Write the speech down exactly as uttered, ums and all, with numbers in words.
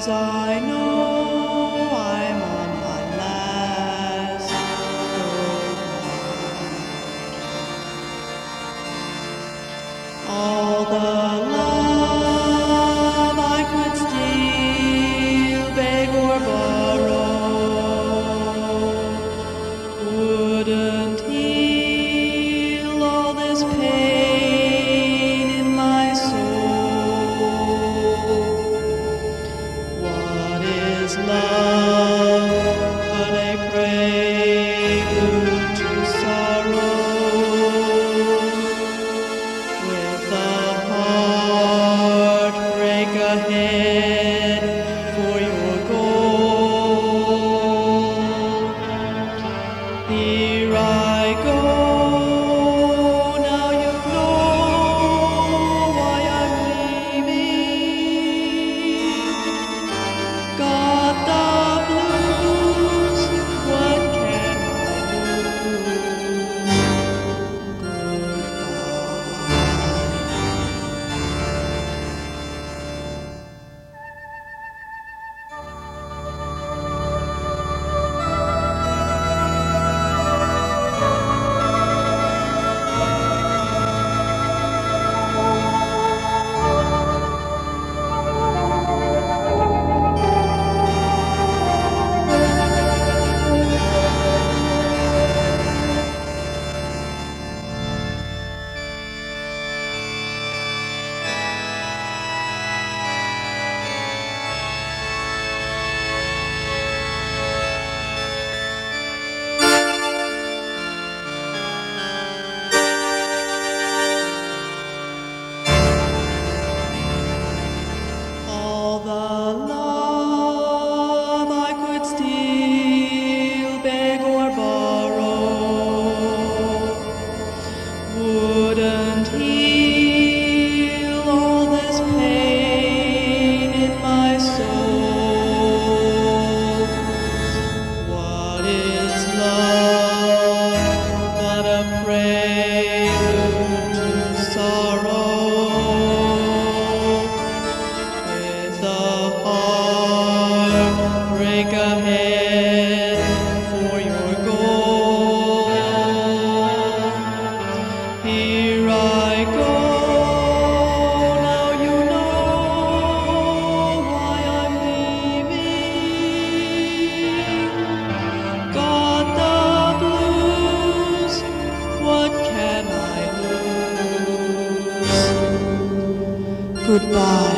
'cause I know I'm on my last goodbye. All the love I could steal, beg or borrow wouldn't heal all this pain in my soul. What is love but a prelude to sorrow? With a heartbreak ahead for your goal. Here I go, now you know why I'm leaving. Got the blues, what can I lose? All the love I could steal, beg or borrow wouldn't heal all this pain in my soul. What is love but a prelude to sorrow? With a heartbreak ahead for your goal. Here I go, now you know why I'm leaving. Got the blues, what can I lose? Goodbye.